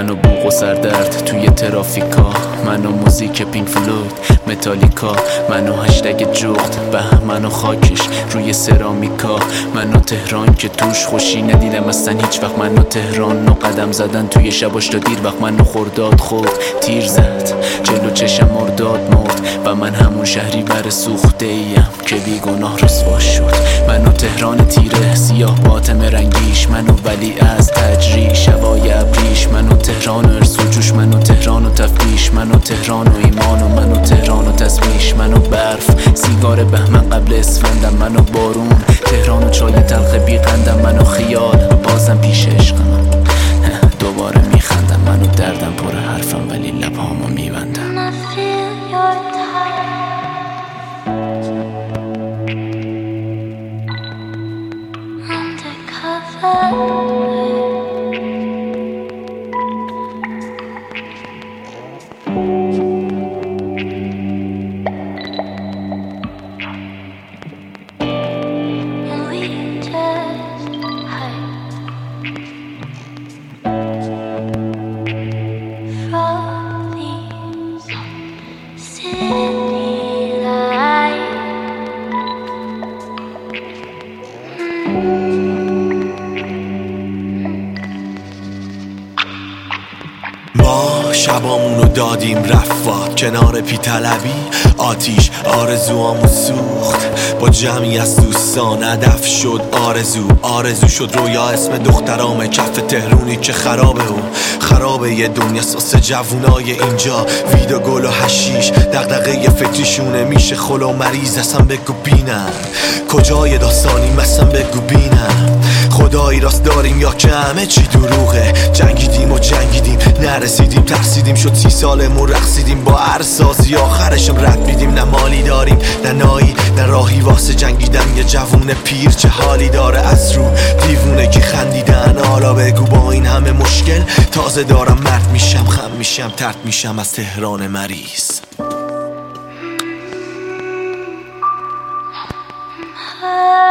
منو بوق و سردرد توی ترافیکا، منو موزیک پینک فلوید متالیکا، منو هشتگ جغد به منو خاکش روی سرامیکا، منو تهران که توش خوشی ندیدم اصلا هیچ وقت، منو تهران و قدم زدن توی شباش تا دیر وقت، منو خرداد خورد تیر زد جلو چشم مرداد مرد و من همون شهری بر سوخته ایم که بی گناه رسوا شد. منو تهران تیره سیاه باطم رنگیش، منو ولی از تجریش شبای ابریش، منو تهران و ارس و جوش، منو تهران و تفتیش، منو تهران و ایمان و منو تهران و تسبیش، منو برف سیگار بهمن قبل اسفندم، منو بارون تهران و چای تلخ بی قندم، منو خیال بازم پیش عشقم دوباره میخندم، منو دردم پر حرفم ولی لبهامو میبندم. ما شبامونو دادیم رفت کنار پی طلبی، آتیش آرزوامو سوخت با جمعی از دوستان، هدف شد آرزو شد رویا، اسم دخترام کف تهرونی که خرابه یه دنیا ساس جوونای اینجا، وید و گل و حشیش دغدغه فکریشونه، میشه خل و مریض اصلا بگو بینم کجای داستانیم اصلا بگو بینم، خدایی راست داریم یا که همه چی دروغه، جنگیدیم نرسیدیم ترسیدیم شد 30 سالمون رقصیدیم با ارسازی، آخرشم رد بیدیم، نه مالی داریم نه نایی نه راهی واسه جنگیدن، یه جوون پیر چه حالی داره از رو دیوونگی خندیدن، حالا بگو با این همه مشکل تازه دارم مرد میشم، خم میشم ترد میشم از تهران مریض. I